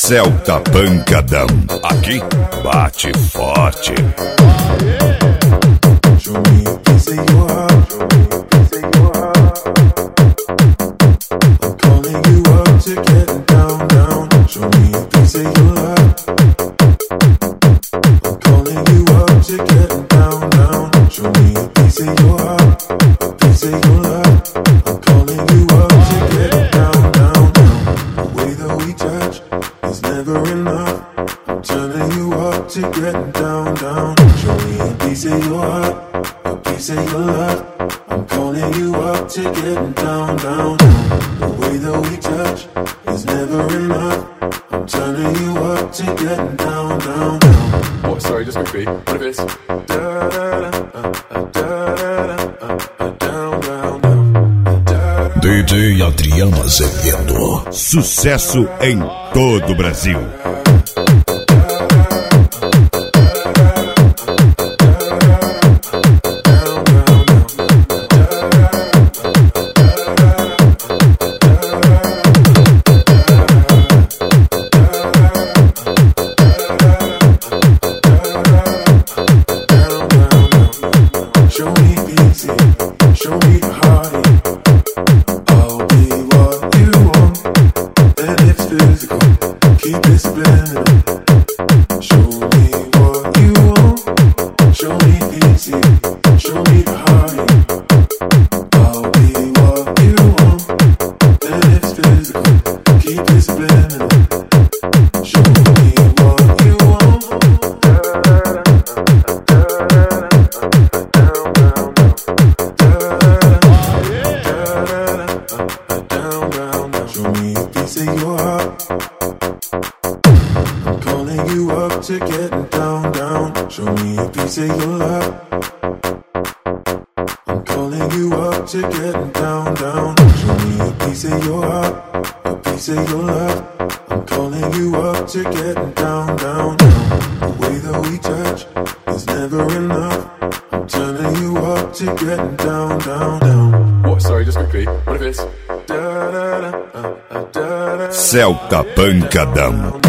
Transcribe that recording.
Celta Pancadão, aqui bate forte. Show me a piece of your heart. I'm calling you up to get down, down. Show me a piece of your love. I'm calling you up to get down, down. Show me a piece of your heart, a piece of your love. I'm calling you up to get down, down, down. The way that we touch is never enough. I'm turning you up to get down, down. Show me a piece of your heart, a piece of your love. I'm calling you up to get down, down, down. The way that we touch is never enough. I'm turning you up to get down, down, down. Oh, sorry, just quickly. What if it's DJ Adriano Azevedo, sucesso em todo o Brasil. Show me easy, show me the heart. I'll be what you want, and it's physical. Keep it subliminal. Show me what you want. Show me easy, show me the heart. I'll be what you want, and it's physical. Keep it subliminal. Show me what you want. Show me a piece of your heart. I'm calling you up to get down, down. Show me a piece of your love. I'm calling you up to get down, down. Show me a piece of your heart, a piece of your love. I'm calling you up to get down, down, down. The way that we touch is never enough. I'm turning you up to get down, down, down. oh, sorry, just quickly. What if it's Da, da, da, da, da, da. Celta Pancadão.